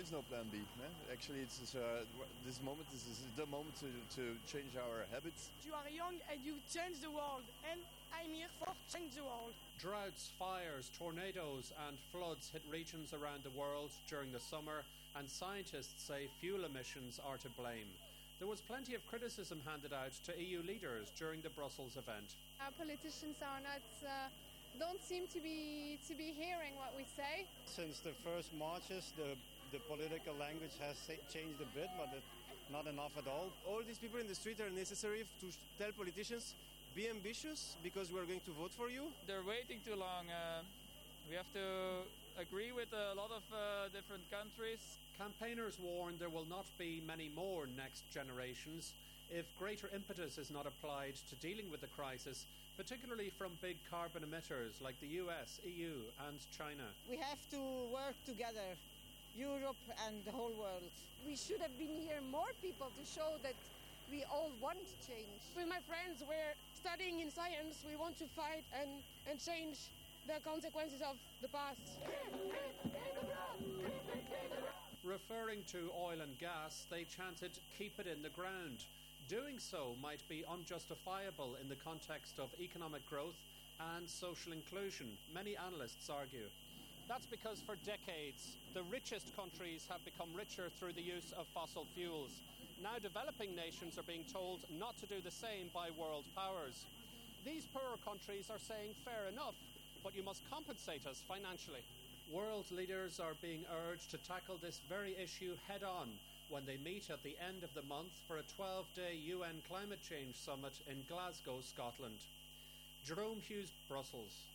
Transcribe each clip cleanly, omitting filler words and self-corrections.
is no plan B. Actually, this moment is the moment to change our habits. You are young and you change the world, and I'm here for change the world. Droughts, fires, tornadoes and floods hit regions around the world during the summer, and scientists say fuel emissions are to blame. There was plenty of criticism handed out to EU leaders during the Brussels event. Our politicians are not, don't seem to be hearing what we say. Since the first marches, the political language has changed a bit, but not enough at all. All these people in the street are necessary to tell politicians, be ambitious because we're going to vote for you. They're waiting too long. We have to agree with a lot of different countries. Campaigners warn there will not be many more next generations if greater impetus is not applied to dealing with the crisis, particularly from big carbon emitters like the US, EU and China. We have to work together, Europe and the whole world. We should have been here more people to show that we all want change. With my friends, we're studying in science. We want to fight and change the consequences of the past. Referring to oil and gas, they chanted, "Keep it in the ground." Doing so might be unjustifiable in the context of economic growth and social inclusion, many analysts argue. That's because for decades, the richest countries have become richer through the use of fossil fuels. Now developing nations are being told not to do the same by world powers. These poorer countries are saying, fair enough, but you must compensate us financially. World leaders are being urged to tackle this very issue head-on when they meet at the end of the month for a 12-day UN climate change summit in Glasgow, Scotland. Jerome Hughes, Brussels.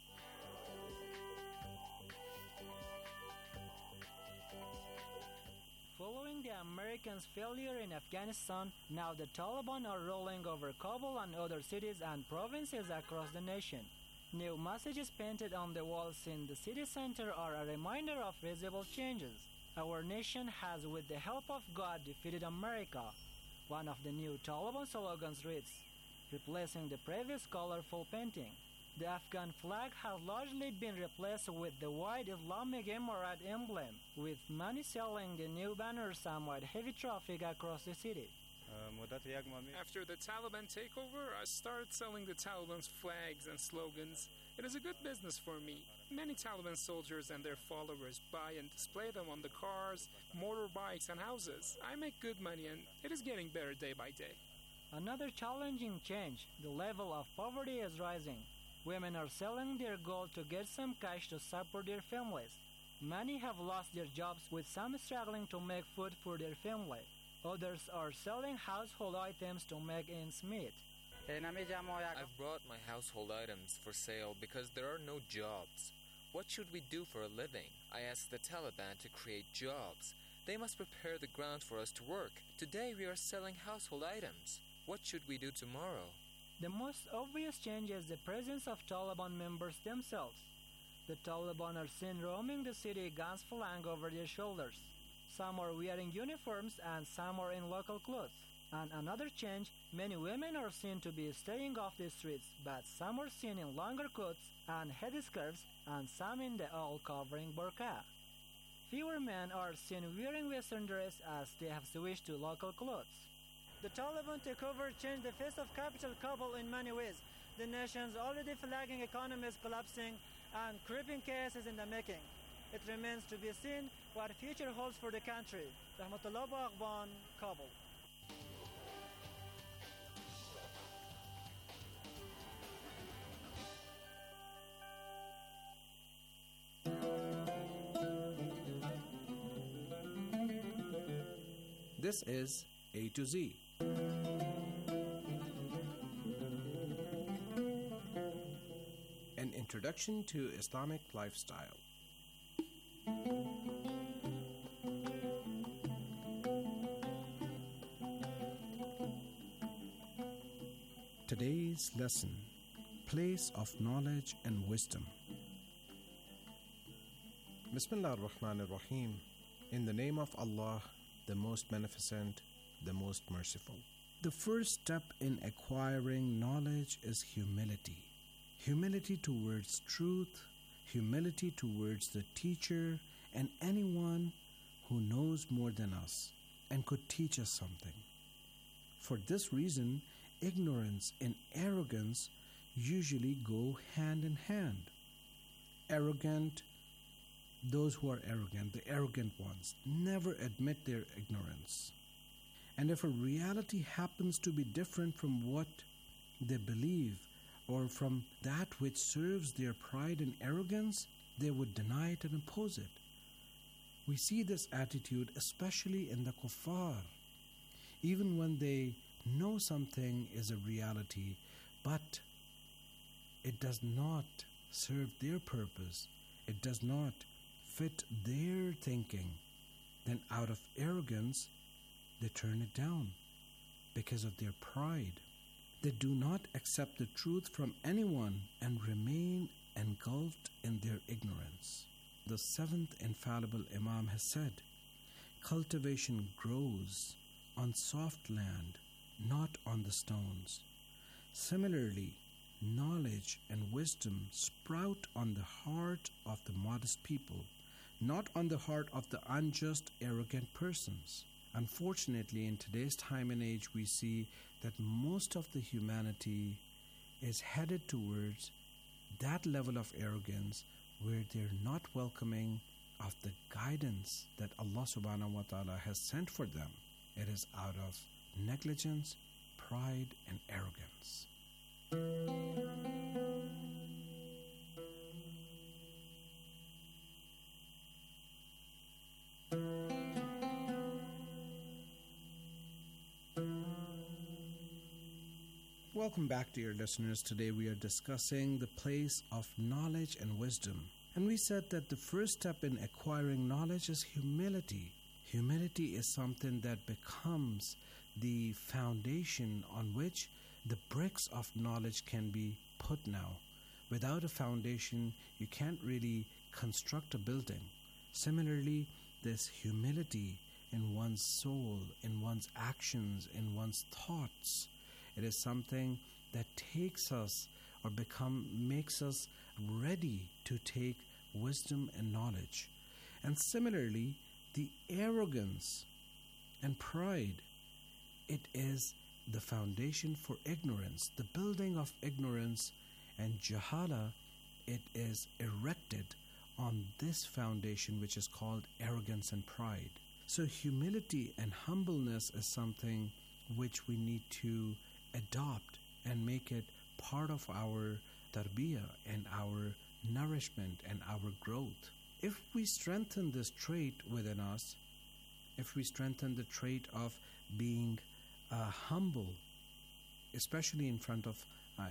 Following the Americans' failure in Afghanistan, now the Taliban are rolling over Kabul and other cities and provinces across the nation. New messages painted on the walls in the city center are a reminder of visible changes. Our nation has, with the help of God, defeated America. One of the new Taliban slogans reads, replacing the previous colorful painting. The Afghan flag has largely been replaced with the white Islamic Emirate emblem, with many selling the new banners amid heavy traffic across the city. After the Taliban takeover, I started selling the Taliban's flags and slogans. It is a good business for me. Many Taliban soldiers and their followers buy and display them on the cars, motorbikes and houses. I make good money and it is getting better day by day. Another challenging change, the level of poverty is rising. Women are selling their gold to get some cash to support their families. Many have lost their jobs, with some struggling to make food for their family. Others are selling household items to make ends meet. I've brought my household items for sale because there are no jobs. What should we do for a living? I asked the Taliban to create jobs. They must prepare the ground for us to work. Today we are selling household items. What should we do tomorrow? The most obvious change is the presence of Taliban members themselves. The Taliban are seen roaming the city, guns flying over their shoulders. Some are wearing uniforms and some are in local clothes. And another change, many women are seen to be staying off the streets, but some are seen in longer coats and headscarves and some in the all-covering burqa. Fewer men are seen wearing Western dress as they have switched to local clothes. The Taliban takeover changed the face of capital Kabul in many ways. The nation's already flagging economy is collapsing and creeping chaos is in the making. It remains to be seen what future holds for the country. Rahmatullah Baghban, Kabul. This is A to Z. An introduction to Islamic lifestyle. Today's lesson, place of knowledge and wisdom. Bismillah ar-Rahman ar-Rahim. In the name of Allah, the most beneficent, the most merciful. The first step in acquiring knowledge is humility. Humility towards truth, humility towards the teacher and anyone who knows more than us and could teach us something. For this reason, ignorance and arrogance usually go hand in hand. Those who are arrogant, the arrogant ones, never admit their ignorance. And if a reality happens to be different from what they believe or from that which serves their pride and arrogance, they would deny it and oppose it. We see this attitude especially in the kuffar. Even when they know something is a reality, but it does not serve their purpose, it does not fit their thinking, then out of arrogance, they turn it down because of their pride. They do not accept the truth from anyone and remain engulfed in their ignorance. The seventh infallible Imam has said, cultivation grows on soft land, not on the stones. Similarly, knowledge and wisdom sprout on the heart of the modest people, not on the heart of the unjust, arrogant persons. Unfortunately, in today's time and age, we see that most of the humanity is headed towards that level of arrogance where they're not welcoming of the guidance that Allah subhanahu wa ta'ala has sent for them. It is out of negligence, pride, and arrogance. Welcome back, dear listeners. Today we are discussing the place of knowledge and wisdom. And we said that the first step in acquiring knowledge is humility. Humility is something that becomes the foundation on which the bricks of knowledge can be put now. Without a foundation, you can't really construct a building. Similarly, this humility in one's soul, in one's actions, in one's thoughts, it is something that takes us or makes us ready to take wisdom and knowledge. And similarly, the arrogance and pride, it is the foundation for ignorance. The building of ignorance and jahala, it is erected on this foundation which is called arrogance and pride. So humility and humbleness is something which we need to adopt and make it part of our tarbiyah and our nourishment and our growth. If we strengthen this trait within us, if we strengthen the trait of being humble, especially in front of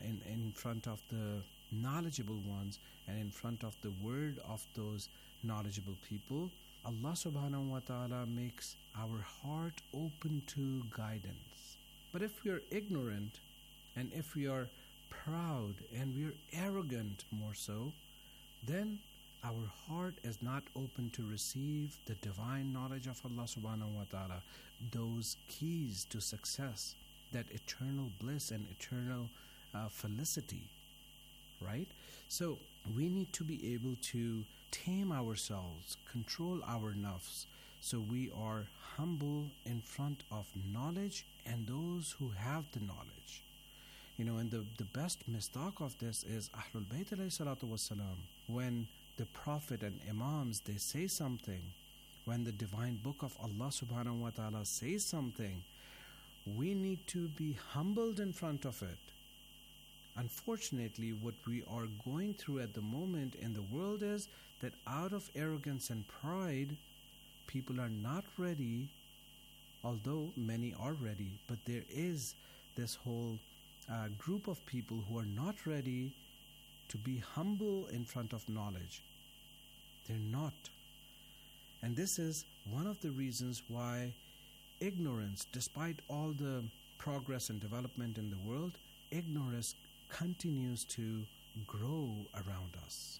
the knowledgeable ones and in front of the word of those knowledgeable people, Allah subhanahu wa ta'ala makes our heart open to guidance. But if we are ignorant and if we are proud and we are arrogant more so, then our heart is not open to receive the divine knowledge of Allah subhanahu wa ta'ala, those keys to success, that eternal bliss and eternal felicity, right? So we need to be able to tame ourselves, control our nafs, so we are humble in front of knowledge and those who have the knowledge. You know, and the best mistaq of this is Ahlul Bayt alayhi salatu wassalam. When the Prophet and Imams, they say something, when the divine book of Allah subhanahu wa ta'ala says something, we need to be humbled in front of it. Unfortunately, what we are going through at the moment in the world is that out of arrogance and pride, people are not ready, although many are ready, but there is this whole group of people who are not ready to be humble in front of knowledge. They're not. And this is one of the reasons why ignorance, despite all the progress and development in the world, ignorance continues to grow around us.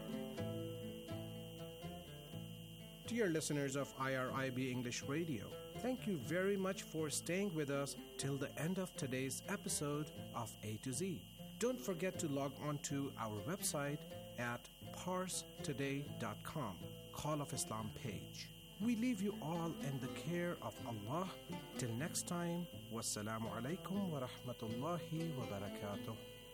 Dear listeners of IRIB English Radio, Thank you very much for staying with us till the end of today's episode of A to Z. Don't forget to log on to our website at parstoday.com, Call of Islam page. We leave you all in the care of Allah. Till next time, wassalamu alaikum wa rahmatullahi wa barakatuh.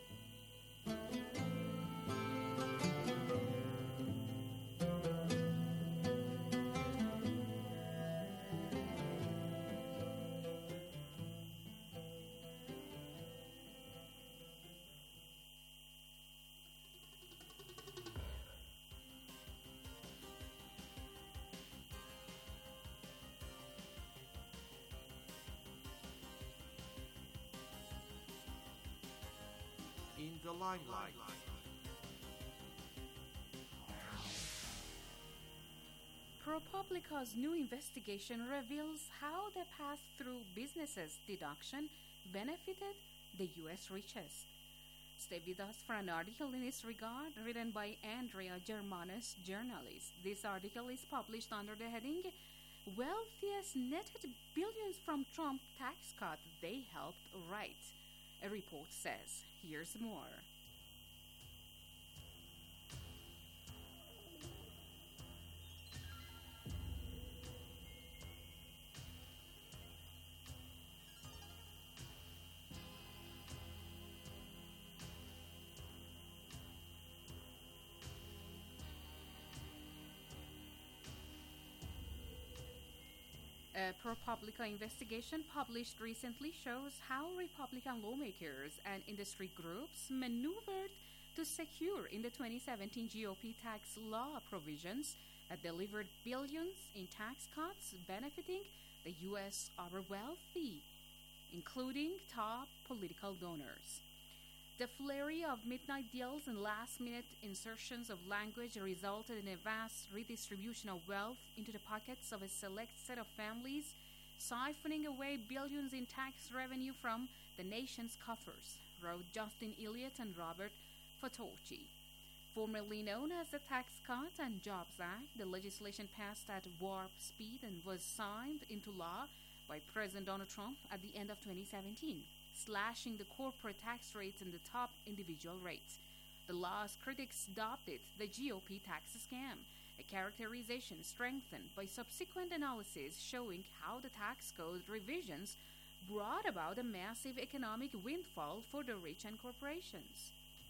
In the limelight. ProPublica's new investigation reveals how the pass-through businesses deduction benefited the U.S. richest. Stay with us for an article in this regard written by Andrea Germanos, journalist. This article is published under the heading Wealthiest Netted Billions from Trump Tax Cut They Helped Write. A report says. Here's more. A ProPublica investigation published recently shows how Republican lawmakers and industry groups maneuvered to secure in the 2017 GOP tax law provisions that delivered billions in tax cuts benefiting the U.S. overwealthy, including top political donors. The flurry of midnight deals and last-minute insertions of language resulted in a vast redistribution of wealth into the pockets of a select set of families, siphoning away billions in tax revenue from the nation's coffers, wrote Justin Elliott and Robert Fotocci. Formerly known as the Tax Cut and Jobs Act, the legislation passed at warp speed and was signed into law by President Donald Trump at the end of 2017. Slashing the corporate tax rates and the top individual rates. The law's critics dubbed it the GOP tax scam, a characterization strengthened by subsequent analysis showing how the tax code revisions brought about a massive economic windfall for the rich and corporations.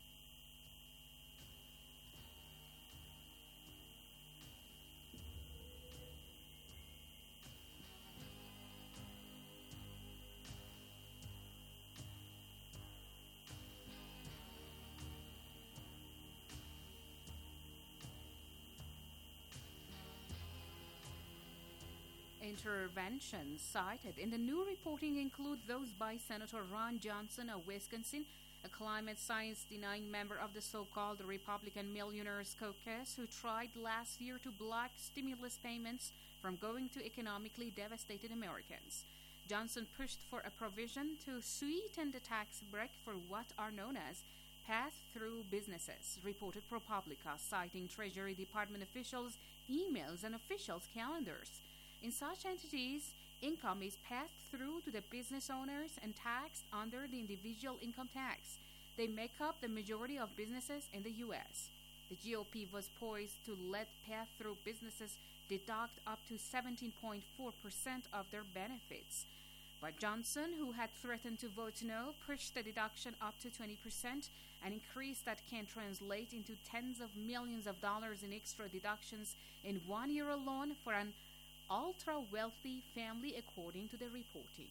Interventions cited in the new reporting include those by Senator Ron Johnson of Wisconsin, a climate science-denying member of the so-called Republican Millionaires Caucus who tried last year to block stimulus payments from going to economically devastated Americans. Johnson pushed for a provision to sweeten the tax break for what are known as pass-through businesses, reported ProPublica, citing Treasury Department officials' emails and officials' calendars. In such entities, income is passed through to the business owners and taxed under the individual income tax. They make up the majority of businesses in the U.S. The GOP was poised to let pass-through businesses deduct up to 17.4% of their benefits. But Johnson, who had threatened to vote no, pushed the deduction up to 20%, an increase that can translate into tens of millions of dollars in extra deductions in 1 year alone for an ultra-wealthy family, according to the reporting.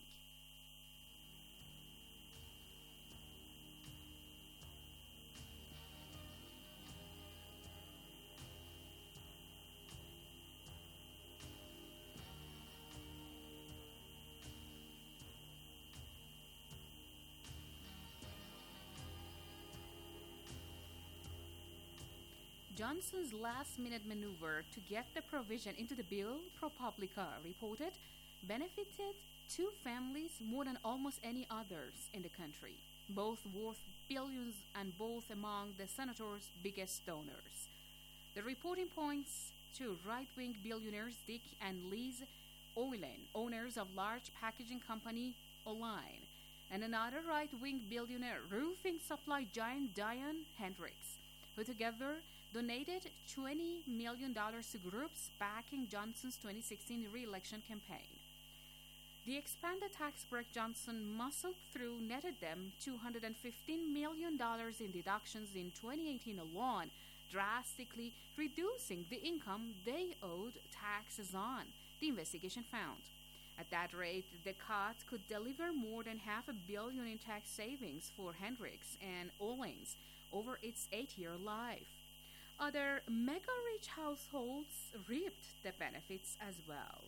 Johnson's last-minute maneuver to get the provision into the bill, ProPublica reported, benefited two families more than almost any others in the country, both worth billions and both among the senator's biggest donors. The reporting points to right-wing billionaires Dick and Liz Oylen, owners of large packaging company Oline, and another right-wing billionaire roofing supply giant Diane Hendricks, who together donated $20 million to groups backing Johnson's 2016 re-election campaign. The expanded tax break Johnson muscled through netted them $215 million in deductions in 2018 alone, drastically reducing the income they owed taxes on, the investigation found. At that rate, the cut could deliver more than $500 million in tax savings for Hendricks and Olens over its 8-year life. Other mega-rich households reaped the benefits as well.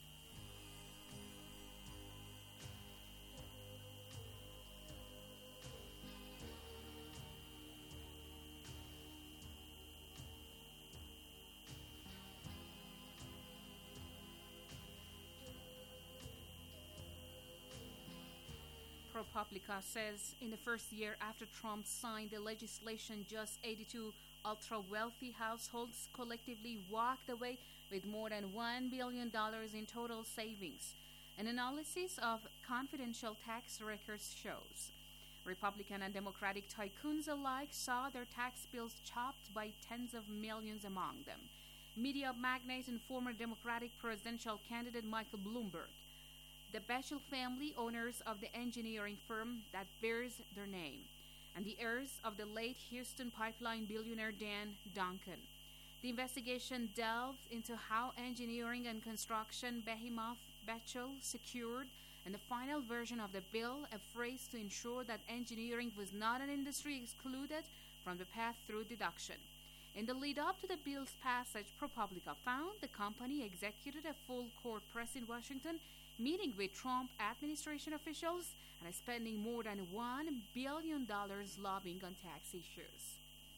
ProPublica says in the first year after Trump signed the legislation, just 82 ultra-wealthy households collectively walked away with more than $1 billion in total savings. An analysis of confidential tax records shows Republican and Democratic tycoons alike saw their tax bills chopped by tens of millions among them. Media magnate and former Democratic presidential candidate Michael Bloomberg, the Bechtel family, owners of the engineering firm that bears their name, and the heirs of the late Houston pipeline billionaire Dan Duncan. The investigation delved into how engineering and construction behemoth Bechtel secured, and the final version of the bill, a phrase to ensure that engineering was not an industry excluded from the pass-through deduction. In the lead-up to the bill's passage, ProPublica found the company executed a full court press in Washington, meeting with Trump administration officials and spending more than $1 billion lobbying on tax issues.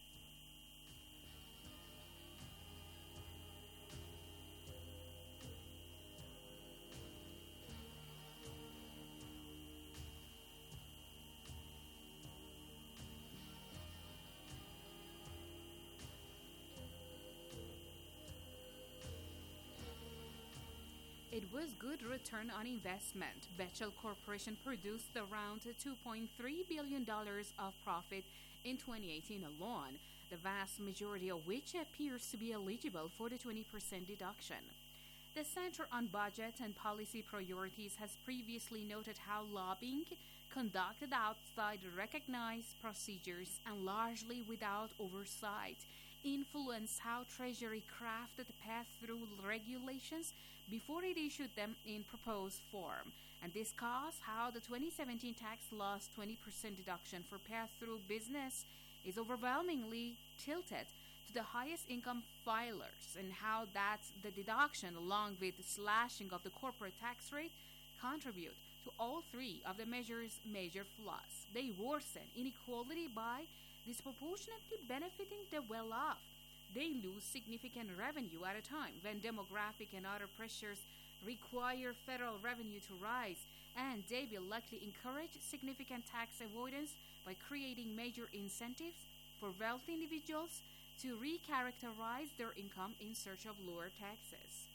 It was good return on investment. Bechtel Corporation produced around $2.3 billion of profit in 2018 alone, the vast majority of which appears to be eligible for the 20% deduction. The Center on Budget and Policy Priorities has previously noted how lobbying, conducted outside recognized procedures and largely without oversight, influenced how Treasury crafted pass-through regulations before it issued them in proposed form, and this caused how the 2017 tax law's 20% deduction for pass-through business is overwhelmingly tilted to the highest income filers, and how that the deduction, along with the slashing of the corporate tax rate, contribute to all three of the measure's major flaws. They worsen inequality by disproportionately benefiting the well-off. They lose significant revenue at a time when demographic and other pressures require federal revenue to rise, and they will likely encourage significant tax avoidance by creating major incentives for wealthy individuals to recharacterize their income in search of lower taxes.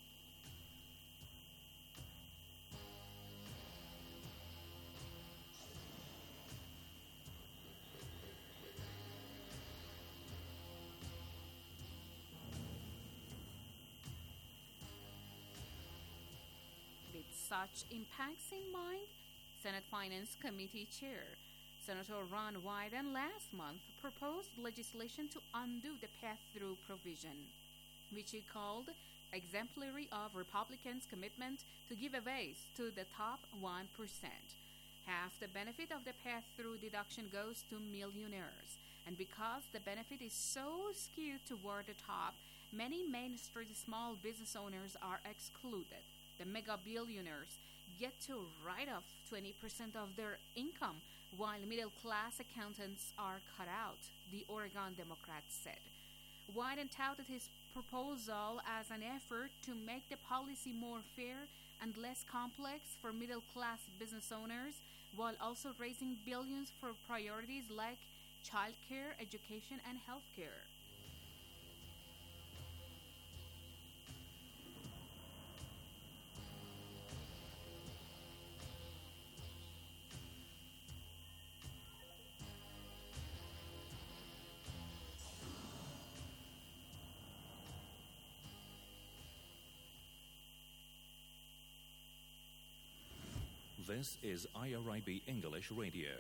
Such impacts in mind, Senate Finance Committee Chair Senator Ron Wyden last month proposed legislation to undo the pass-through provision, which he called exemplary of Republicans' commitment to giveaways to the top 1%. Half the benefit of the pass-through deduction goes to millionaires, and because the benefit is so skewed toward the top, many Main Street small business owners are excluded. The mega billionaires get to write off 20% of their income, while middle-class accountants are cut out, the Oregon Democrats said. Wyden touted his proposal as an effort to make the policy more fair and less complex for middle-class business owners, while also raising billions for priorities like childcare, education, and healthcare. This is IRIB English Radio.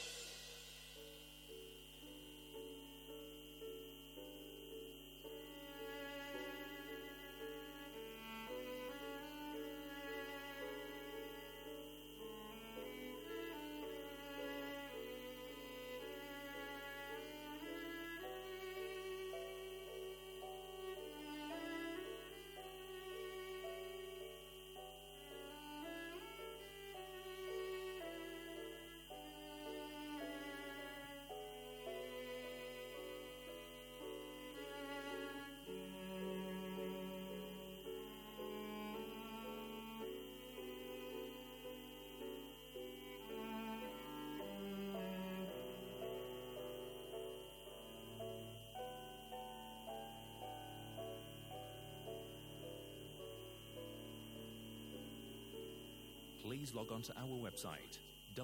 Please log on to our website,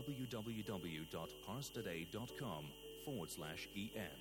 www.parstoday.com/en.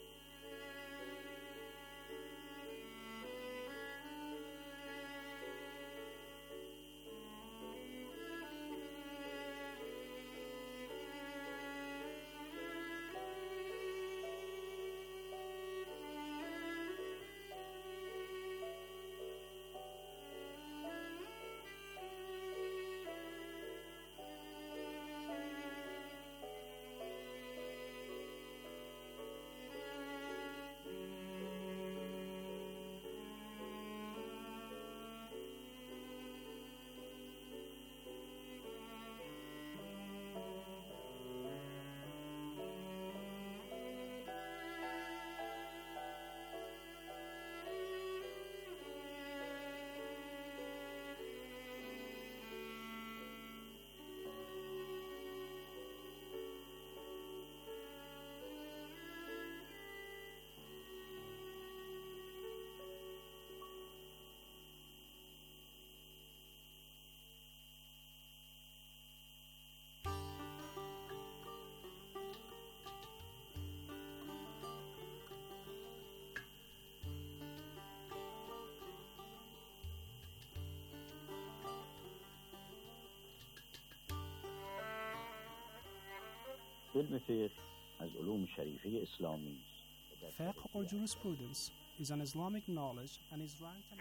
علم فقه از علوم شریفه اسلامی است. Fiqh or jurisprudence is an Islamic knowledge and is ranked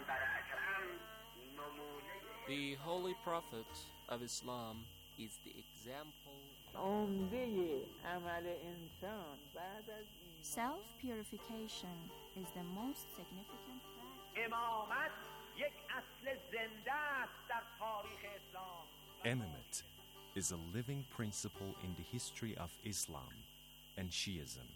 The Holy Prophet of Islam is the example. Self-purification is the most significant practice. Imamate is a living principle in the history of Islam and Shiism.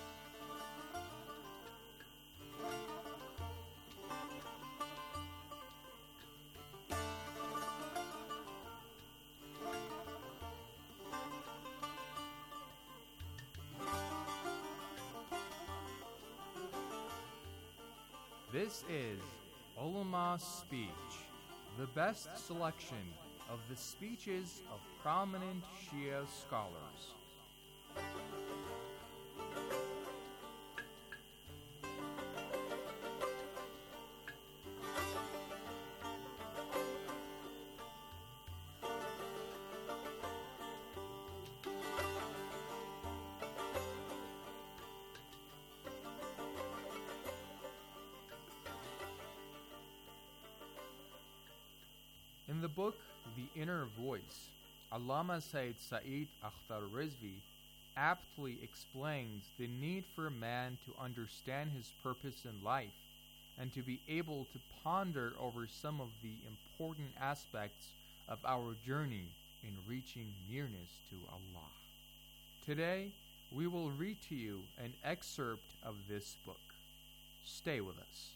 This is Ulama Speech, the best selection of the speeches of prominent Shia scholars. In the book The Inner Voice, Allama Sayyid Sa'id Akhtar Rizvi aptly explains the need for man to understand his purpose in life and to be able to ponder over some of the important aspects of our journey in reaching nearness to Allah. Today, we will read to you an excerpt of this book. Stay with us.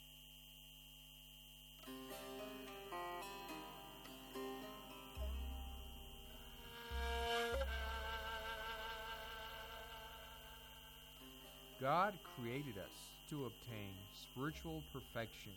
God created us to obtain spiritual perfection.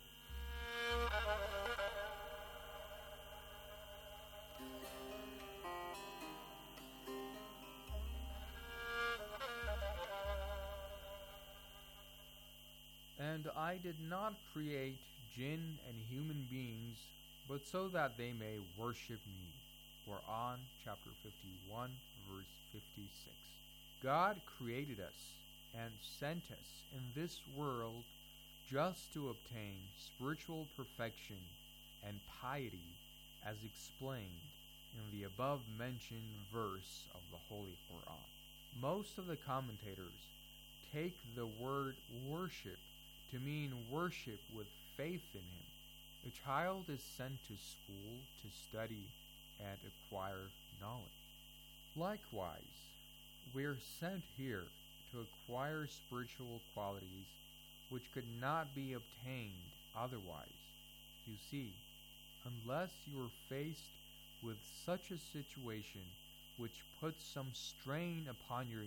And I did not create jinn and human beings, but so that they may worship me. Quran chapter 51 verse 56. God created us and sent us in this world just to obtain spiritual perfection and piety as explained in the above-mentioned verse of the Holy Quran. Most of the commentators take the word worship to mean worship with faith in Him. A child is sent to school to study and acquire knowledge. Likewise, we are sent here to acquire spiritual qualities which could not be obtained otherwise. You see, unless you are faced with such a situation which puts some strain upon your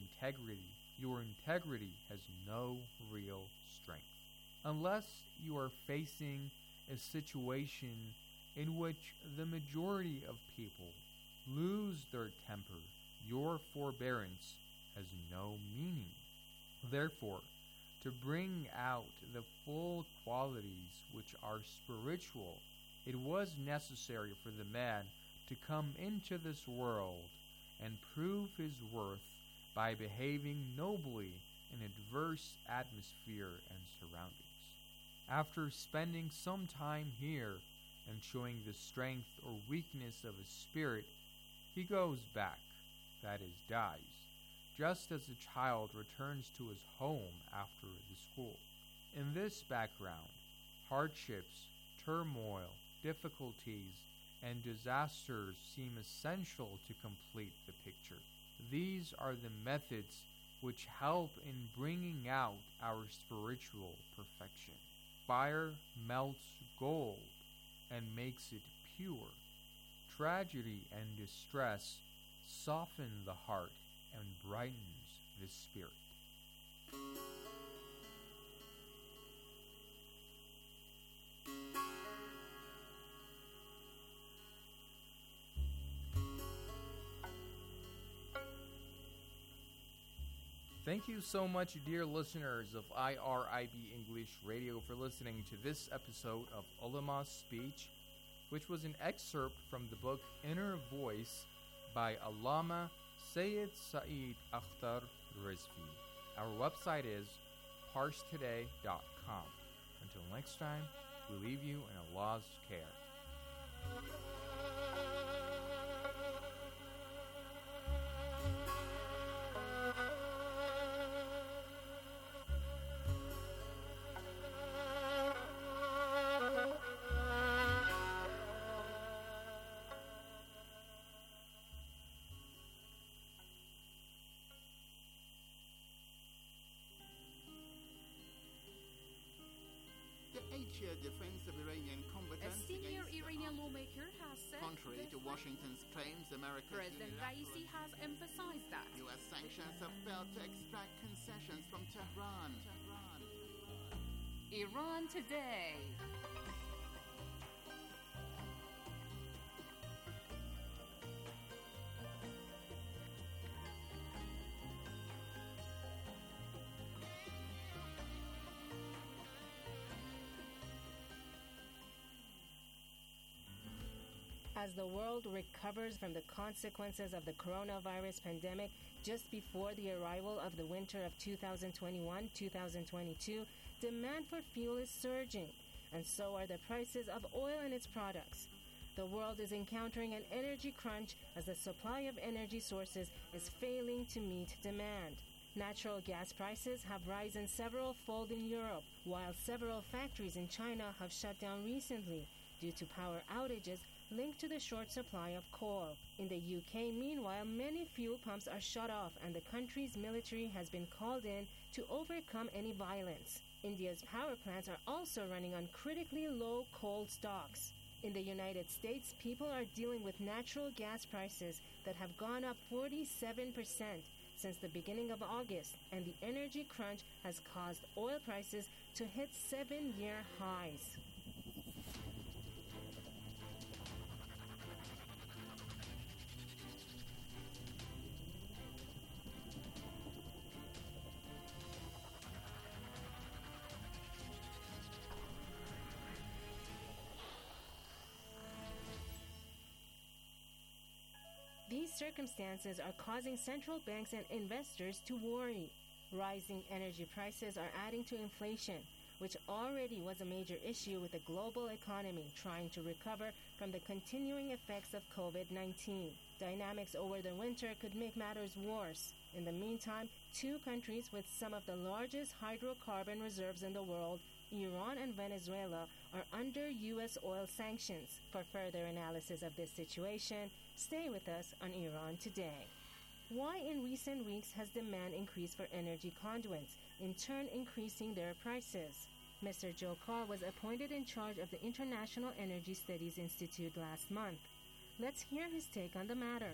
integrity has no real strength. Unless you are facing a situation in which the majority of people lose their temper, your forbearance has no meaning. Therefore, to bring out the full qualities which are spiritual, it was necessary for the man to come into this world and prove his worth by behaving nobly in adverse atmosphere and surroundings. After spending some time here and showing the strength or weakness of his spirit, he goes back, that is, dies, just as a child returns to his home after the school. In this background, hardships, turmoil, difficulties, and disasters seem essential to complete the picture. These are the methods which help in bringing out our spiritual perfection. Fire melts gold and makes it pure. Tragedy and distress soften the heart and brightens the spirit. Thank you so much, dear listeners of IRIB English Radio, for listening to this episode of Ulama's Speech, which was an excerpt from the book Inner Voice by Allama Sayyid Sa'id Akhtar Rizvi. Our website is parstoday.com. Until next time, we leave you in Allah's care. The defense of Iranian combatants. A senior Iranian lawmaker has said, contrary to Washington's claims, America's President Raisi has emphasized that U.S. sanctions have failed to extract concessions from Tehran. Iran Today. As the world recovers from the consequences of the coronavirus pandemic just before the arrival of the winter of 2021-2022, demand for fuel is surging, and so are the prices of oil and its products. The world is encountering an energy crunch as the supply of energy sources is failing to meet demand. Natural gas prices have risen several-fold in Europe, while several factories in China have shut down recently due to power outages linked to the short supply of coal. In the UK, meanwhile, many fuel pumps are shut off and the country's military has been called in to overcome any violence. India's power plants are also running on critically low coal stocks. In the United States, people are dealing with natural gas prices that have gone up 47% since the beginning of August, and the energy crunch has caused oil prices to hit 7-year highs. These circumstances are causing central banks and investors to worry. Rising energy prices are adding to inflation, which already was a major issue with the global economy trying to recover from the continuing effects of COVID-19. Dynamics over the winter could make matters worse. In the meantime, two countries with some of the largest hydrocarbon reserves in the world, Iran and Venezuela, are under U.S. oil sanctions. For further analysis of this situation, stay with us on Iran Today. Why in recent weeks has demand increased for energy conduits, in turn increasing their prices? Mr. Joe Carr was appointed in charge of the International Energy Studies Institute last month. Let's hear his take on the matter.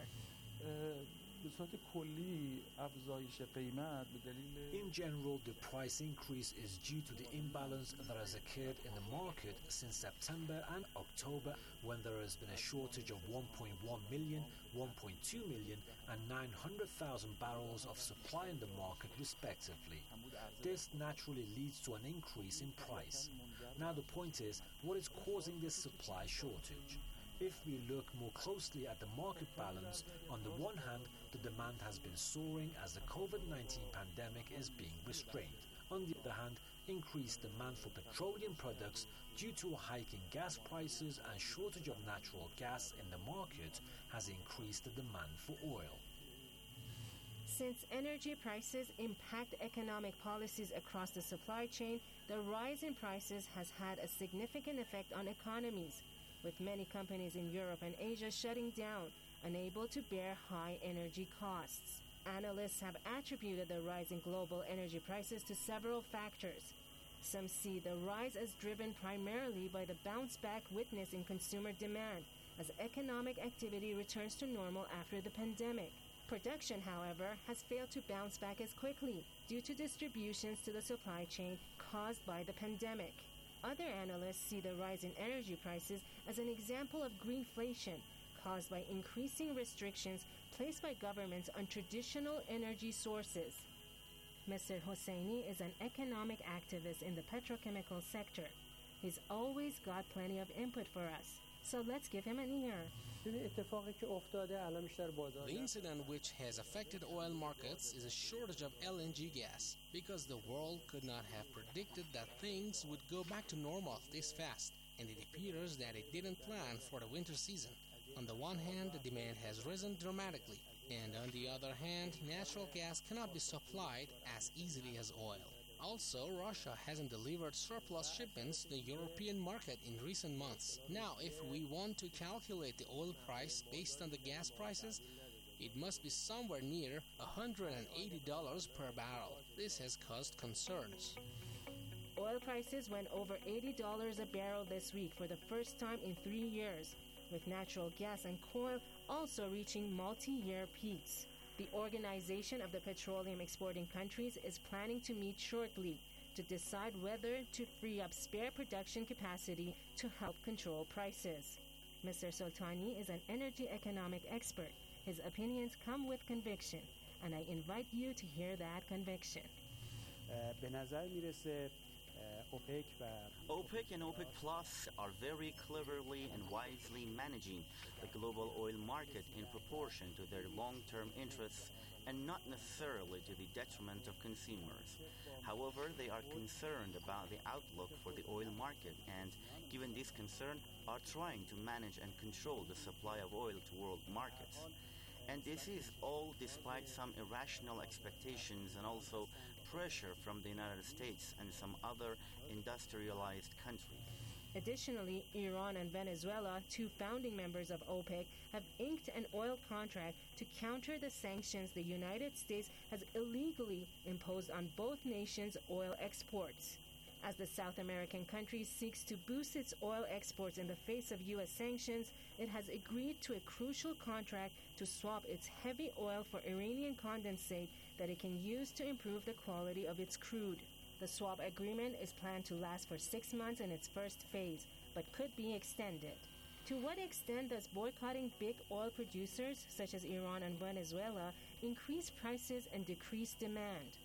In general, the price increase is due to the imbalance that has occurred in the market since September and October, when there has been a shortage of 1.1 million, 1.2 million and 900,000 barrels of supply in the market respectively. This naturally leads to an increase in price. Now the point is, what is causing this supply shortage? If we look more closely at the market balance, on the one hand, the demand has been soaring as the COVID-19 pandemic is being restrained. On the other hand, increased demand for petroleum products due to a hike in gas prices and shortage of natural gas in the market has increased the demand for oil. Since energy prices impact economic policies across the supply chain, the rise in prices has had a significant effect on economies, with many companies in Europe and Asia shutting down, unable to bear high energy costs. Analysts have attributed the rise in global energy prices to several factors. Some see the rise as driven primarily by the bounce-back witnessed in consumer demand as economic activity returns to normal after the pandemic. Production, however, has failed to bounce back as quickly due to distributions to the supply chain caused by the pandemic. Other analysts see the rise in energy prices as an example of greenflation caused by increasing restrictions placed by governments on traditional energy sources. Mr. Hosseini is an economic activist in the petrochemical sector. He's always got plenty of input for us, so let's give him an ear. The incident which has affected oil markets is a shortage of LNG gas, because the world could not have predicted that things would go back to normal this fast, and it appears that it didn't plan for the winter season. On the one hand, the demand has risen dramatically, and on the other hand, natural gas cannot be supplied as easily as oil. Also, Russia hasn't delivered surplus shipments to the European market in recent months. Now, if we want to calculate the oil price based on the gas prices, it must be somewhere near $180 per barrel. This has caused concerns. Oil prices went over $80 a barrel this week for the first time in 3 years, with natural gas and coal also reaching multi-year peaks. The Organization of the Petroleum Exporting Countries is planning to meet shortly to decide whether to free up spare production capacity to help control prices. Mr. Soltani is an energy economic expert. His opinions come with conviction, and I invite you to hear that conviction. OPEC and OPEC Plus are very cleverly and wisely managing the global oil market in proportion to their long-term interests and not necessarily to the detriment of consumers. However, they are concerned about the outlook for the oil market and, given this concern, are trying to manage and control the supply of oil to world markets. And this is all despite some irrational expectations and also pressure from the United States and some other industrialized countries. Additionally, Iran and Venezuela, two founding members of OPEC, have inked an oil contract to counter the sanctions the United States has illegally imposed on both nations' oil exports. As the South American country seeks to boost its oil exports in the face of U.S. sanctions, it has agreed to a crucial contract to swap its heavy oil for Iranian condensate that it can use to improve the quality of its crude. The swap agreement is planned to last for 6 months in its first phase, but could be extended. To what extent does boycotting big oil producers, such as Iran and Venezuela, increase prices and decrease demand?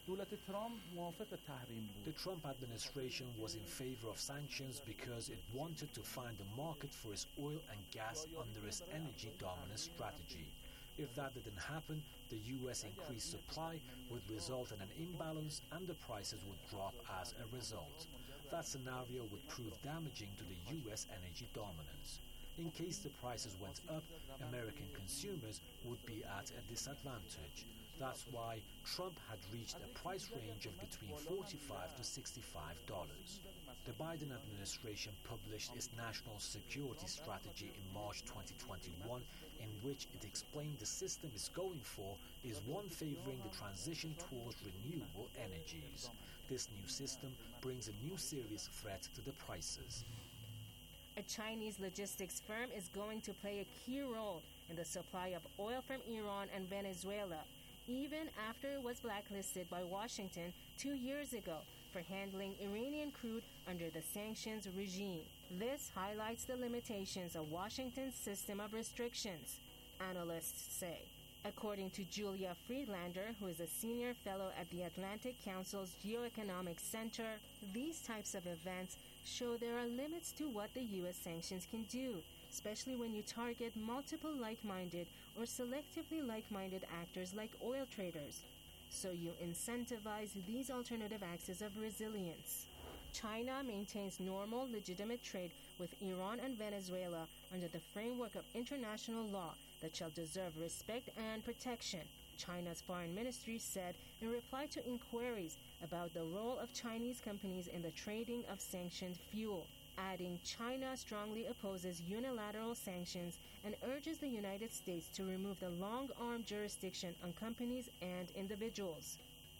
The Trump administration was in favor of sanctions because it wanted to find a market for its oil and gas under its energy dominance strategy. If that didn't happen, the US increased supply would result in an imbalance and the prices would drop as a result. That scenario would prove damaging to the US energy dominance. In case the prices went up, American consumers would be at a disadvantage. That's why Trump had reached a price range of between $45 to $65. The Biden administration published its national security strategy in March 2021, in which it explained the system it's going for is one favoring the transition towards renewable energies. This new system brings a new serious threat to the prices. A Chinese logistics firm is going to play a key role in the supply of oil from Iran and Venezuela, even after it was blacklisted by Washington 2 years ago for handling Iranian crude under the sanctions regime. This highlights the limitations of Washington's system of restrictions, analysts say. According to Julia Friedlander, who is a senior fellow at the Atlantic Council's Geoeconomic Center, these types of events show there are limits to what the U.S. sanctions can do, especially when you target multiple like-minded or selectively like-minded actors like oil traders. So you incentivize these alternative axes of resilience. China maintains normal, legitimate trade with Iran and Venezuela under the framework of international law that shall deserve respect and protection, China's foreign ministry said in reply to inquiries about the role of Chinese companies in the trading of sanctioned fuel, adding China strongly opposes unilateral sanctions and urges the United States to remove the long-arm jurisdiction on companies and individuals.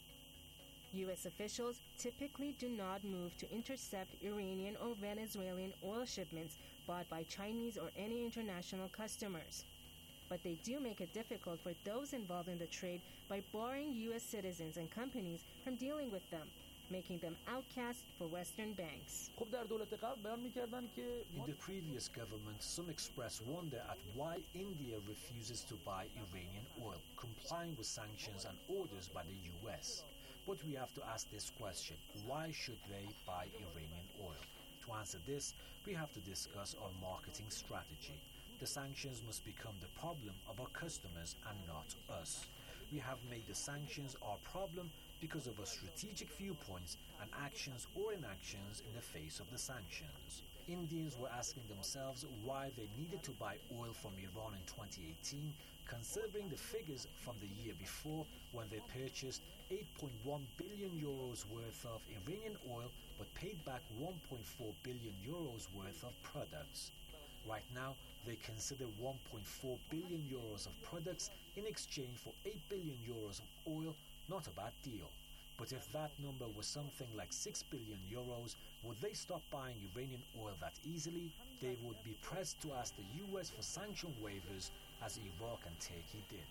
U.S. officials typically do not move to intercept Iranian or Venezuelan oil shipments bought by Chinese or any international customers. But they do make it difficult for those involved in the trade by barring U.S. citizens and companies from dealing with them, making them outcasts for Western banks. In the previous government, some expressed wonder at why India refuses to buy Iranian oil, complying with sanctions and orders by the U.S. But we have to ask this question: why should they buy Iranian oil? To answer this, we have to discuss our marketing strategy. The sanctions must become the problem of our customers and not us. We have made the sanctions our problem because of our strategic viewpoints and actions or inactions in the face of the sanctions. Indians were asking themselves why they needed to buy oil from Iran in 2018, considering the figures from the year before when they purchased 8.1 billion euros worth of Iranian oil but paid back 1.4 billion euros worth of products. Right now, they consider 1.4 billion euros of products in exchange for 8 billion euros of oil not a bad deal. But if that number was something like 6 billion euros, would they stop buying Iranian oil that easily? They would be pressed to ask the US for sanction waivers as Iraq and Turkey did.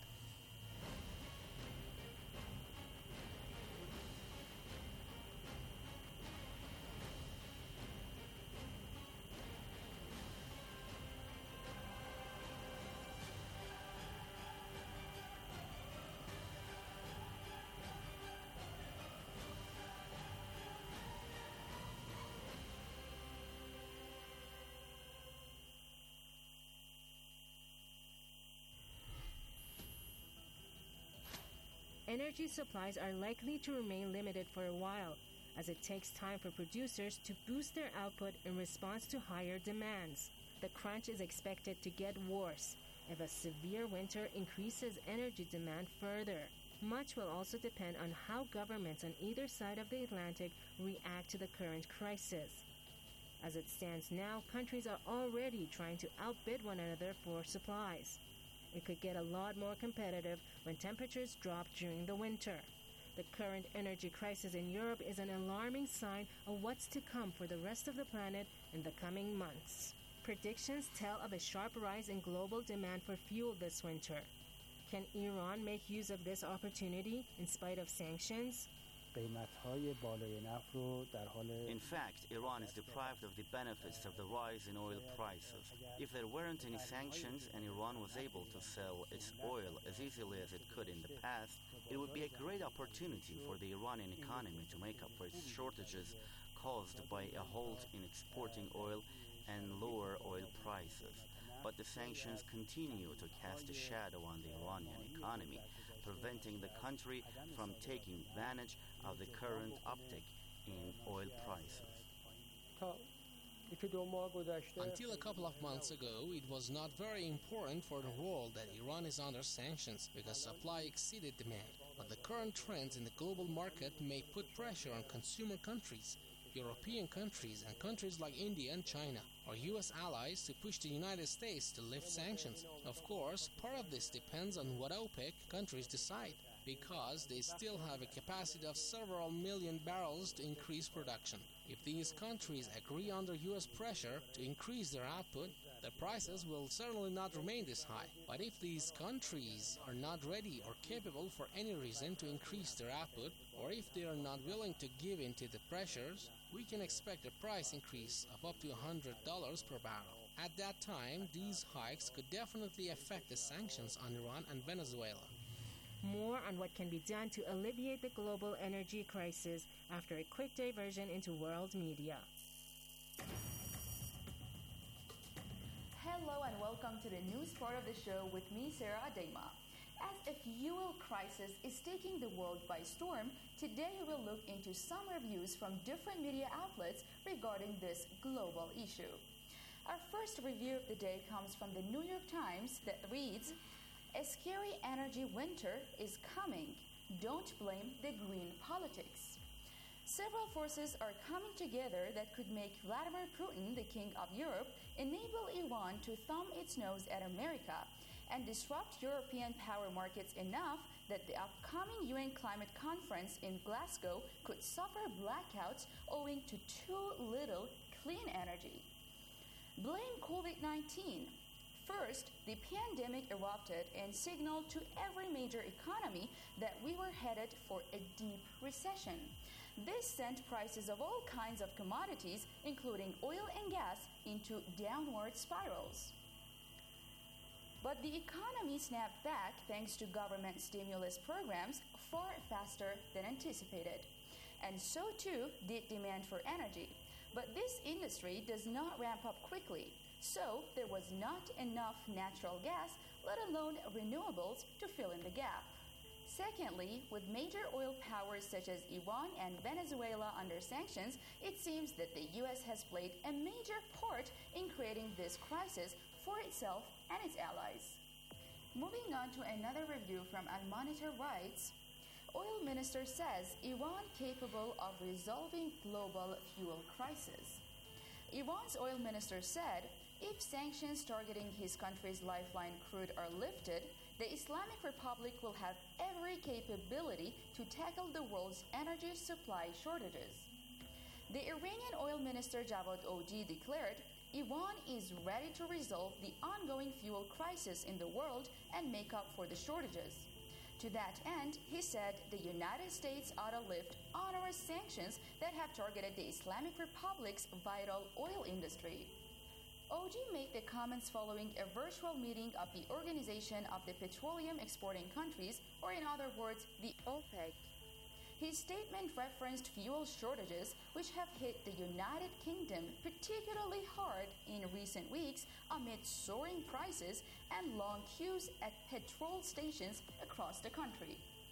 Energy supplies are likely to remain limited for a while, as it takes time for producers to boost their output in response to higher demands. The crunch is expected to get worse if a severe winter increases energy demand further. Much will also depend on how governments on either side of the Atlantic react to the current crisis. As it stands now, countries are already trying to outbid one another for supplies. It could get a lot more competitive when temperatures drop during the winter. The current energy crisis in Europe is an alarming sign of what's to come for the rest of the planet in the coming months. Predictions tell of a sharp rise in global demand for fuel this winter. Can Iran make use of this opportunity in spite of sanctions? قیمت‌های بالای نفت رو در حال In fact, Iran is deprived of the benefits of the rise in oil prices. If there weren't any sanctions and Iran was able to sell its oil as easily as it could in the past, it would be a great opportunity for the Iranian economy to make up for its shortages caused by a halt in exporting oil and lower oil prices. But the sanctions continue to cast a shadow on the Iranian economy, preventing the country from taking advantage of the current uptick in oil prices. Until a couple of months ago, it was not very important for the world that Iran is under sanctions because supply exceeded demand. But the current trends in the global market may put pressure on consumer countries, European countries, and countries like India and China, or U.S. allies to push the United States to lift sanctions. Of course, part of this depends on what OPEC countries decide, because they still have a capacity of several million barrels to increase production. If these countries agree under U.S. pressure to increase their output, the prices will certainly not remain this high. But if these countries are not ready or capable for any reason to increase their output, or if they are not willing to give in to the pressures, we can expect a price increase of up to $100 per barrel. At that time, these hikes could definitely affect the sanctions on Iran and Venezuela. More on what can be done to alleviate the global energy crisis after a quick diversion into world media. Hello and welcome to the news part of the show with me, Sarah Adema. As a fuel crisis is taking the world by storm, today we will look into some reviews from different media outlets regarding this global issue. Our first review of the day comes from the New York Times that reads, "A scary energy winter is coming. Don't blame the green politics." Several forces are coming together that could make Vladimir Putin, the king of Europe, enable Iran to thumb its nose at America and disrupt European power markets enough that the upcoming UN climate conference in Glasgow could suffer blackouts owing to too little clean energy. Blame COVID-19. First, the pandemic erupted and signaled to every major economy that we were headed for a deep recession. This sent prices of all kinds of commodities, including oil and gas, into downward spirals. But the economy snapped back thanks to government stimulus programs far faster than anticipated. And so too did demand for energy. But this industry does not ramp up quickly. So there was not enough natural gas, let alone renewables, to fill in the gap. Secondly, with major oil powers such as Iran and Venezuela under sanctions, it seems that the U.S. has played a major part in creating this crisis for itself and its allies. Moving on to another review from Al-Monitor writes, "Oil Minister says Iran capable of resolving global fuel crisis." Iran's oil minister said, if sanctions targeting his country's lifeline crude are lifted, the Islamic Republic will have every capability to tackle the world's energy supply shortages. The Iranian oil minister Javad Odi declared, Iran is ready to resolve the ongoing fuel crisis in the world and make up for the shortages. To that end, he said the United States ought to lift onerous sanctions that have targeted the Islamic Republic's vital oil industry. Odi made the comments following a virtual meeting of the Organization of the Petroleum Exporting Countries, or in other words, the OPEC. His statement referenced fuel shortages which have hit the United Kingdom particularly hard in recent weeks amid soaring prices and long queues at petrol stations across the country.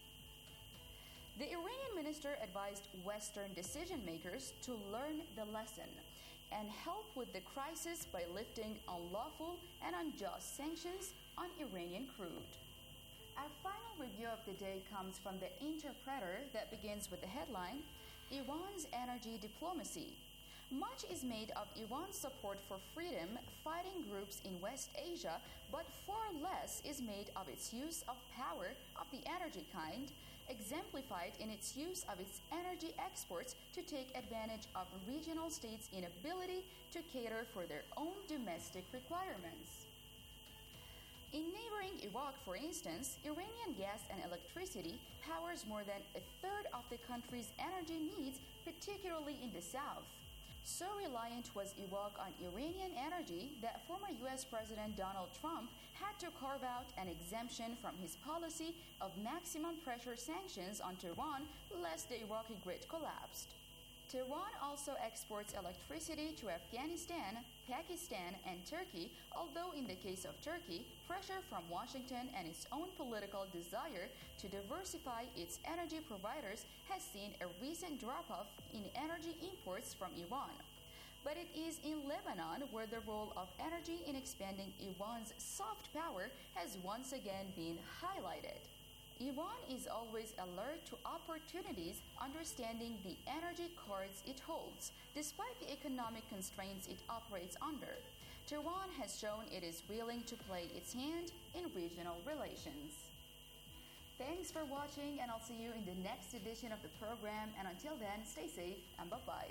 The Iranian minister advised Western decision makers to learn the lesson and help with the crisis by lifting unlawful and unjust sanctions on Iranian crude. Our final review of the day comes from the Interpreter that begins with the headline, Iran's Energy Diplomacy. Much is made of Iran's support for freedom fighting groups in West Asia, but far less is made of its use of power of the energy kind, exemplified in its use of its energy exports to take advantage of regional states' inability to cater for their own domestic requirements. In neighboring Iraq, for instance, Iranian gas and electricity powers more than a third of the country's energy needs, particularly in the south. So reliant was Iraq on Iranian energy that former U.S. President Donald Trump had to carve out an exemption from his policy of maximum pressure sanctions on Tehran lest the Iraqi grid collapsed. Tehran also exports electricity to Afghanistan, Pakistan, and Turkey, although in the case of Turkey, pressure from Washington and its own political desire to diversify its energy providers has seen a recent drop-off in energy imports from Iran. But it is in Lebanon where the role of energy in expanding Iran's soft power has once again been highlighted. Iran is always alert to opportunities, understanding the energy cards it holds, despite the economic constraints it operates under. Tehran has shown it is willing to play its hand in regional relations. Thanks for watching, and I'll see you in the next edition of the program. And until then, stay safe and bye-bye.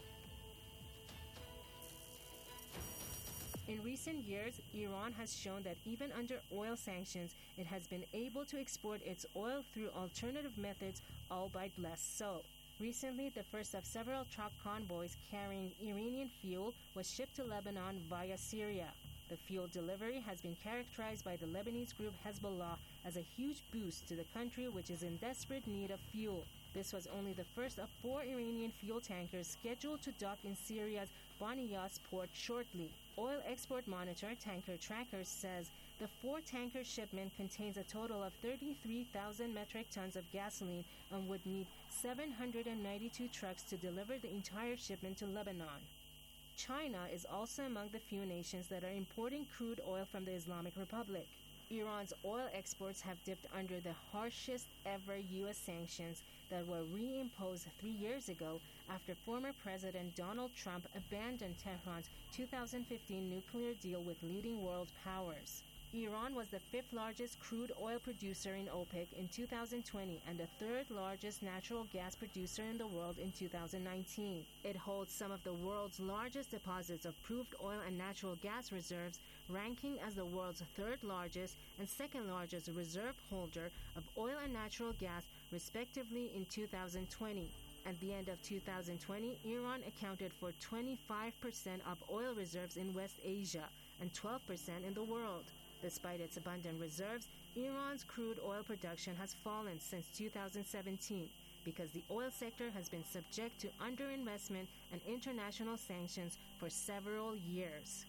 In recent years, Iran has shown that even under oil sanctions, it has been able to export its oil through alternative methods, albeit less so. Recently, the first of several truck convoys carrying Iranian fuel was shipped to Lebanon via Syria. The fuel delivery has been characterized by the Lebanese group Hezbollah as a huge boost to the country, which is in desperate need of fuel. This was only the first of 4 Iranian fuel tankers scheduled to dock in Syria's Bani Yas port shortly. Oil Export Monitor Tanker Tracker says the 4-tanker shipment contains a total of 33,000 metric tons of gasoline and would need 792 trucks to deliver the entire shipment to Lebanon. China is also among the few nations that are importing crude oil from the Islamic Republic. Iran's oil exports have dipped under the harshest ever U.S. sanctions that were reimposed 3 years ago after former President Donald Trump abandoned Tehran's 2015 nuclear deal with leading world powers. Iran was the 5th largest crude oil producer in OPEC in 2020 and the 3rd largest natural gas producer in the world in 2019. It holds some of the world's largest deposits of proved oil and natural gas reserves, ranking as the world's 3rd largest and 2nd largest reserve holder of oil and natural gas, respectively, in 2020. At the end of 2020, Iran accounted for 25% of oil reserves in West Asia and 12% in the world. Despite its abundant reserves, Iran's crude oil production has fallen since 2017 because the oil sector has been subject to underinvestment and international sanctions for several years.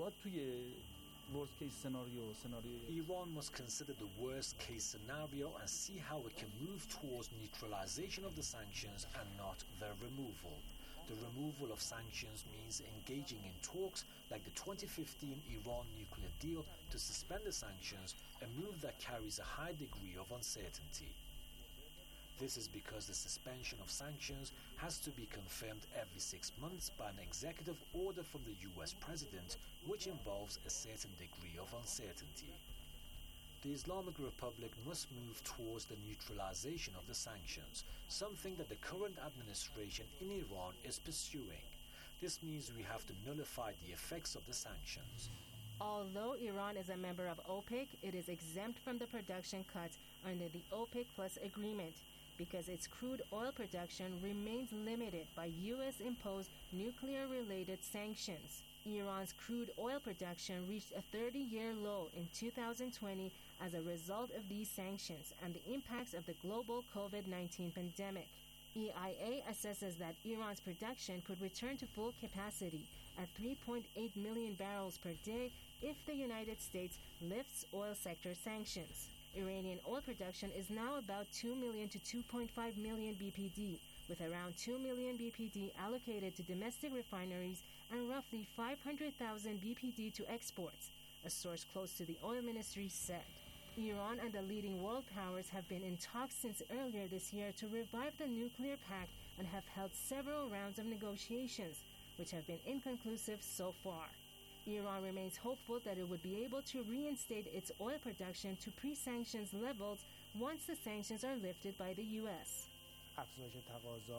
Iran must consider the worst-case scenario and see how it can move towards neutralization of the sanctions and not their removal. The removal of sanctions means engaging in talks like the 2015 Iran nuclear deal to suspend the sanctions, a move that carries a high degree of uncertainty. This is because the suspension of sanctions has to be confirmed every 6 months by an executive order from the US president, which involves a certain degree of uncertainty. The Islamic Republic must move towards the neutralization of the sanctions, something that the current administration in Iran is pursuing. This means we have to nullify the effects of the sanctions. Although Iran is a member of OPEC, it is exempt from the production cuts under the OPEC Plus agreement because its crude oil production remains limited by U.S.-imposed nuclear-related sanctions. Iran's crude oil production reached a 30-year low in 2020 as a result of these sanctions and the impacts of the global COVID-19 pandemic. EIA assesses that Iran's production could return to full capacity at 3.8 million barrels per day if the United States lifts oil sector sanctions. Iranian oil production is now about 2 million to 2.5 million BPD, with around 2 million BPD allocated to domestic refineries and roughly 500,000 BPD to exports, a source close to the oil ministry said. Iran and the leading world powers have been in talks since earlier this year to revive the nuclear pact and have held several rounds of negotiations, which have been inconclusive so far. Iran remains hopeful that it would be able to reinstate its oil production to pre-sanctions levels once the sanctions are lifted by the U.S. افزایش تقاضا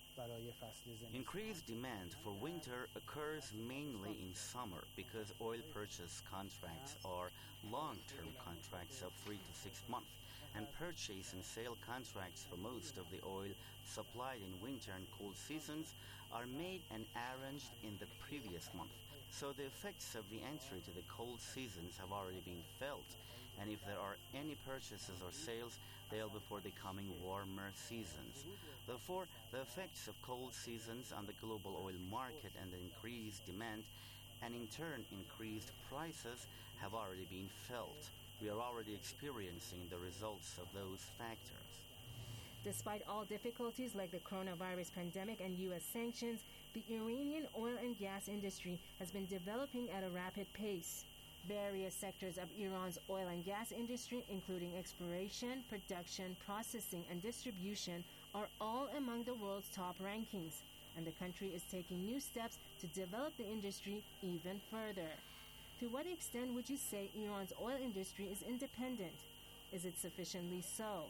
برای فصل زمستان. Increased demand for winter occurs mainly in summer because oil purchase contracts are long-term contracts of 3 to 6 months, and purchase and sale contracts for most of the oil supplied in winter and cold seasons are made and arranged in the previous month. So the effects of the entry to the cold seasons have already been felt, and if there are any purchases or sales, they'll be for the coming warmer seasons. Therefore, the effects of cold seasons on the global oil market and the increased demand, and in turn increased prices, have already been felt. We are already experiencing the results of those factors. Despite all difficulties like the coronavirus pandemic and U.S. sanctions, the Iranian oil and gas industry has been developing at a rapid pace. Various sectors of Iran's oil and gas industry, including exploration, production, processing, and distribution, are all among the world's top rankings, and the country is taking new steps to develop the industry even further. To what extent would you say Iran's oil industry is independent? Is it sufficiently so?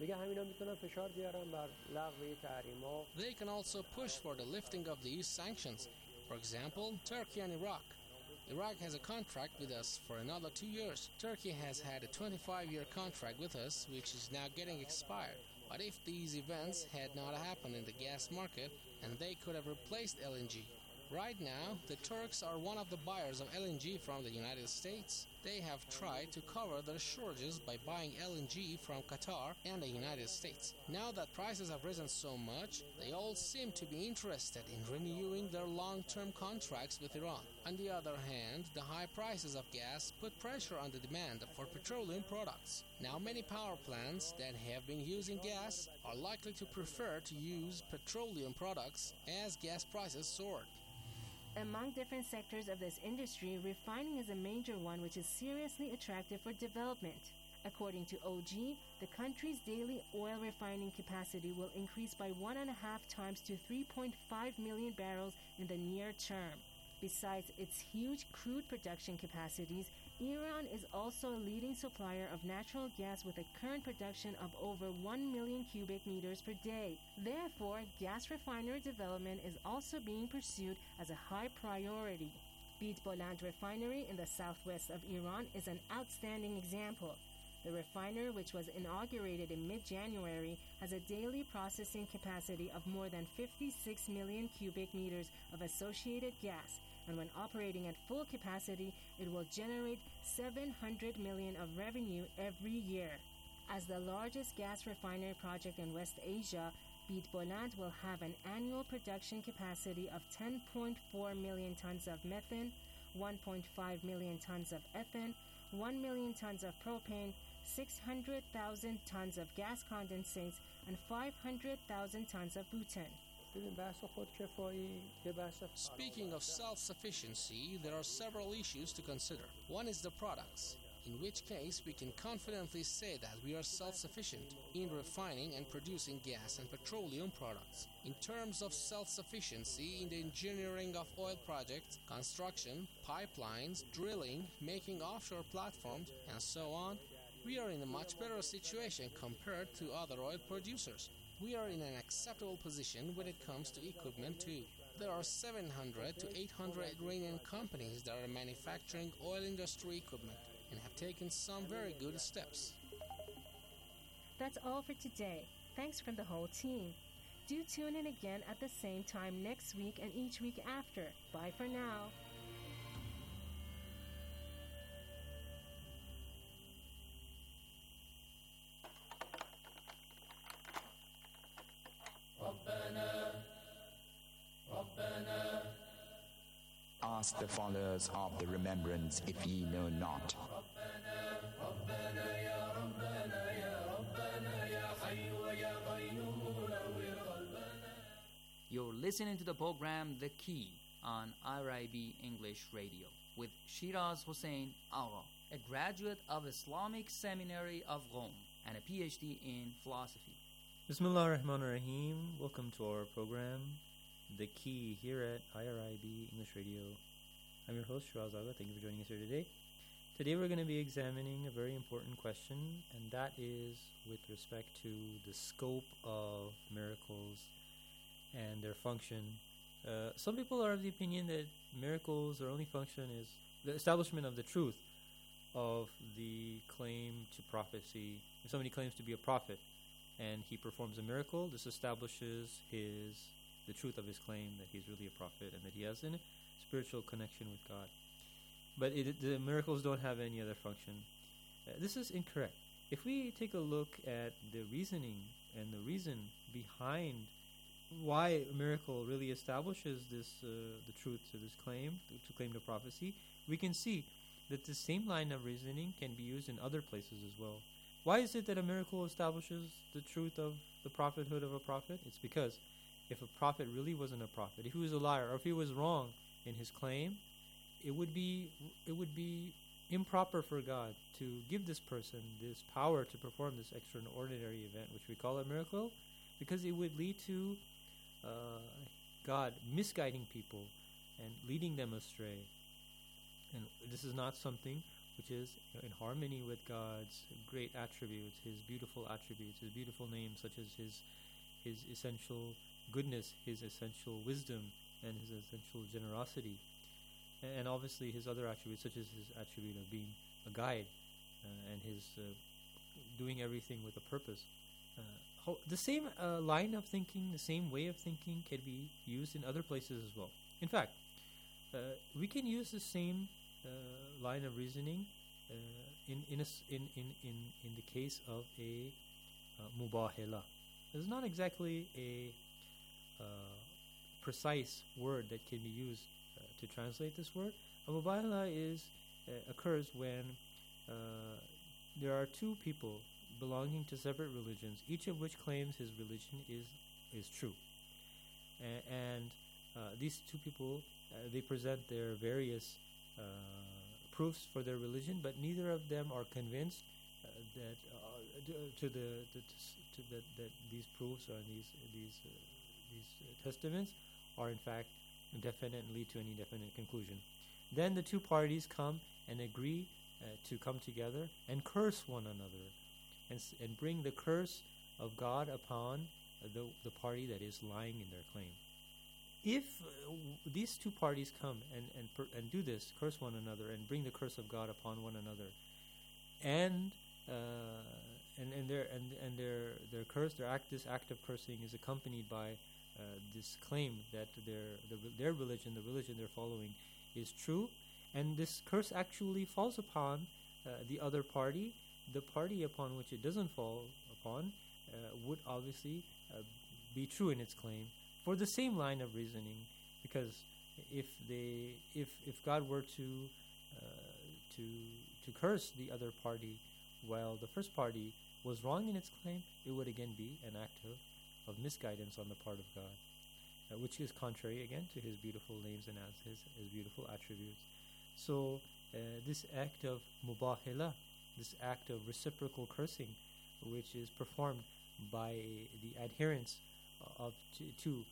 They can also push for the lifting of these sanctions. For example, Turkey and Iraq. Iraq has a contract with us for another 2 years. Turkey has had a 25-year contract with us, which is now getting expired. But if these events had not happened in the gas market, and they could have replaced LNG. Right now, the Turks are one of the buyers of LNG from the United States. They have tried to cover their shortages by buying LNG from Qatar and the United States. Now that prices have risen so much, they all seem to be interested in renewing their long-term contracts with Iran. On the other hand, the high prices of gas put pressure on the demand for petroleum products. Now many power plants that have been using gas are likely to prefer to use petroleum products as gas prices soared. Among different sectors of this industry, refining is a major one which is seriously attractive for development. According to OG, the country's daily oil refining capacity will increase by 1.5 times to 3.5 million barrels in the near term. Besides its huge crude production capacities, Iran is also a leading supplier of natural gas with a current production of over 1 million cubic meters per day. Therefore, gas refinery development is also being pursued as a high priority. Beit Boland refinery in the southwest of Iran is an outstanding example. The refinery, which was inaugurated in mid-January, has a daily processing capacity of more than 56 million cubic meters of associated gas, and when operating at full capacity, it will generate 700 million of revenue every year. As the largest gas refinery project in West Asia, Beit Boland will have an annual production capacity of 10.4 million tons of methane, 1.5 million tons of ethane, 1 million tons of propane, 600,000 tons of gas condensates, and 500,000 tons of butane. Speaking of self-sufficiency, there are several issues to consider. One is the products, in which case we can confidently say that we are self-sufficient in refining and producing gas and petroleum products. In terms of self-sufficiency in the engineering of oil projects, construction, pipelines, drilling, making offshore platforms, and so on, we are in a much better situation compared to other oil producers. We are in an acceptable position when it comes to equipment too. There are 700 to 800 Iranian companies that are manufacturing oil industry equipment and have taken some very good steps. That's all for today. Thanks from the whole team. Do tune in again at the same time next week and each week after. Bye for now. Ask the followers of the remembrance if ye know not. You're listening to the program The Key on IRIB English Radio with Shiraz Hossein Agha, a graduate of Islamic Seminary of Rome and a PhD in philosophy. Bismillah ar-Rahman ar-Rahim. Welcome to our program, The Key, here at IRIB English Radio. I'm your host, Shiraz Agha. Thank you for joining us here today. Today we're going to be examining a very important question, and that is with respect to the scope of miracles and their function. Some people are of the opinion that miracles, their only function is the establishment of the truth of the claim to prophecy. If somebody claims to be a prophet and he performs a miracle, this establishes the truth of his claim that he's really a prophet and that he has a spiritual connection with God. But the miracles don't have any other function. This is incorrect. If we take a look at the reasoning and the reason behind why a miracle really establishes the truth to this claim, to claim to prophecy, we can see that the same line of reasoning can be used in other places as well. Why is it that a miracle establishes the truth of the prophethood of a prophet? It's because if a prophet really wasn't a prophet, if he was a liar, or if he was wrong in his claim, it would be improper for God to give this person this power to perform this extraordinary event, which we call a miracle, because it would lead to God misguiding people and leading them astray. And this is not something which is in harmony with God's great attributes, His beautiful names, such as His essential goodness, His essential wisdom, and His essential generosity. And obviously His other attributes, such as His attribute of being a guide and His doing everything with a purpose. The same line of thinking, the same way of thinking can be used in other places as well. In fact, we can use the same line of reasoning in the case of a mubahila. There's not exactly a precise word that can be used to translate this word. A mubahila occurs when there are two people belonging to separate religions, each of which claims his religion is true. And these two people, they present their various proofs for their religion, but neither of them are convinced that these proofs or these testaments are in fact definite and lead to any definite conclusion. Then the two parties come and agree to come together and curse one another, and bring the curse of God upon the party that is lying in their claim. If these two parties come and do this, curse one another, and bring the curse of God upon one another, and their curse, this act of cursing is accompanied by this claim that their religion, the religion they're following, is true, and this curse actually falls upon the other party, the party upon which it doesn't fall upon would obviously be true in its claim for the same line of reasoning, because if God were to curse the other party while the first party was wrong in its claim, it would again be an act of misguidance on the part of God, which is contrary again to His beautiful names and His beautiful attributes. So this act of mubahila, this act of reciprocal cursing, which is performed by the adherents of two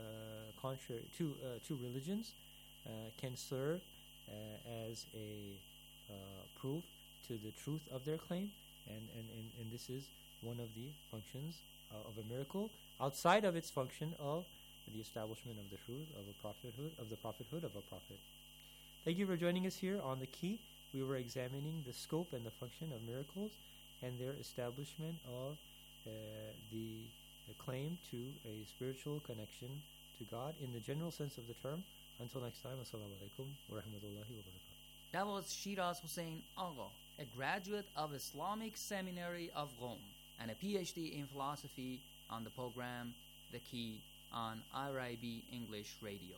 religions, can serve as a proof to the truth of their claim, and this is one of the functions of a miracle outside of its function of the establishment of the truth of the prophethood of a prophet. Thank you for joining us here on The Key. We were examining the scope and the function of miracles and their establishment of the claim to a spiritual connection to God in the general sense of the term. Until next time, assalamu alaikum wa rahmatullahi wa barakatuh. That was Shiraz Hussain Agha, a graduate of Islamic Seminary of Rome and a PhD in philosophy, on the program The Key on IRIB English Radio.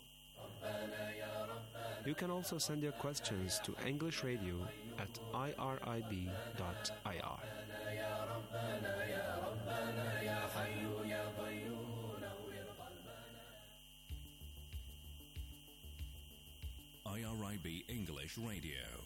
You can also send your questions to English Radio at irib.ir. IRIB English Radio.